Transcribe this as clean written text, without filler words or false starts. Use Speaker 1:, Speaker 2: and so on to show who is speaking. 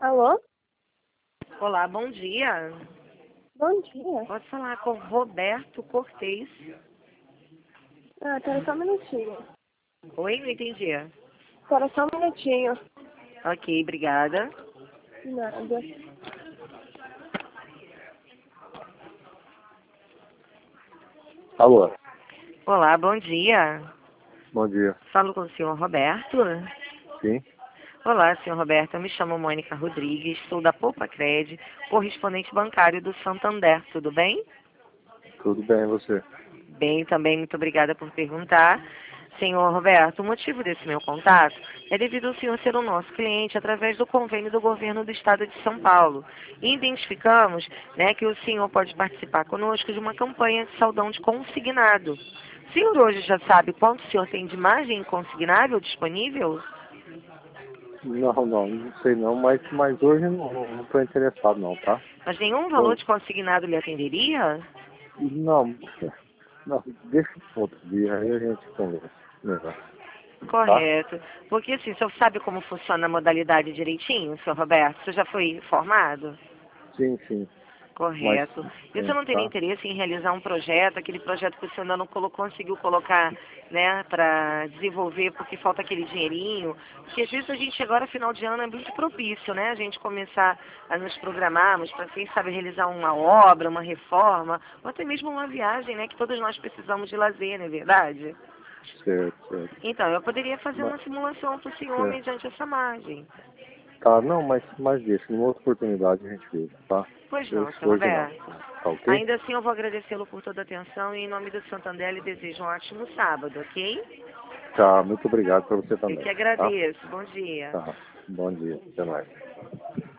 Speaker 1: Alô?
Speaker 2: Olá, bom dia.
Speaker 1: Bom dia.
Speaker 2: Pode falar com Roberto Cortez.
Speaker 1: Espera só um minutinho.
Speaker 2: Oi, não entendi.
Speaker 1: Espera só um minutinho.
Speaker 2: Ok, obrigada.
Speaker 1: Nada.
Speaker 3: Alô,
Speaker 2: Olá, bom dia.
Speaker 3: bom dia.
Speaker 2: Falo com o senhor Roberto.
Speaker 3: Sim,
Speaker 2: Olá, senhor Roberto. Eu me chamo Mônica Rodrigues, sou da Poupa Cred, correspondente bancário do Santander. Tudo bem?
Speaker 3: tudo bem, e você?
Speaker 2: Bem, também, muito obrigada por perguntar. Senhor Roberto, o motivo desse meu contato é devido ao senhor ser o nosso cliente através do convênio do governo do estado de São Paulo. E identificamos, né, que o senhor pode participar conosco de uma campanha de saudão de consignado. O senhor hoje já sabe quanto o senhor tem de margem consignável disponível?
Speaker 3: Não sei não, mas hoje não estou interessado não, tá?
Speaker 2: Mas nenhum valor
Speaker 3: Tô-
Speaker 2: de consignado lhe atenderia?
Speaker 3: não, não, deixa para outro dia, aí a gente conversa melhor, tá?
Speaker 2: Correto. Porque assim, o senhor sabe como funciona a modalidade direitinho, senhor Roberto? Você já foi informado?
Speaker 3: Sim, mas
Speaker 2: Correto. E você
Speaker 3: tem,
Speaker 2: não teria
Speaker 3: tá?
Speaker 2: interesse em realizar um projeto, aquele projeto que o senhor ainda não conseguiu colocar, né, para desenvolver porque falta aquele dinheirinho? Porque às vezes a gente agora, final de ano, é muito propício, né? A gente começar a nos programarmos para, quem sabe, realizar uma obra, uma reforma, ou até mesmo uma viagem, né? Que todos nós precisamos de lazer, não é verdade?
Speaker 3: Certo.
Speaker 2: Então, eu poderia fazer
Speaker 3: Mas,
Speaker 2: uma simulação para o senhor
Speaker 3: certo.
Speaker 2: mediante essa margem.
Speaker 3: Tá, não, mas deixa, numa outra oportunidade a gente vê, tá?
Speaker 2: Pois não,
Speaker 3: Hoje,
Speaker 2: senhor
Speaker 3: hoje não,
Speaker 2: Roberto.
Speaker 3: tá ok?
Speaker 2: Ainda assim, eu vou agradecê-lo por toda a atenção e, em nome do Santander, lhe desejo um ótimo sábado, ok?
Speaker 3: Tá, muito obrigado para você
Speaker 2: Eu
Speaker 3: também,
Speaker 2: que
Speaker 3: tá?
Speaker 2: agradeço. Bom dia.
Speaker 3: Tá, bom dia, até mais.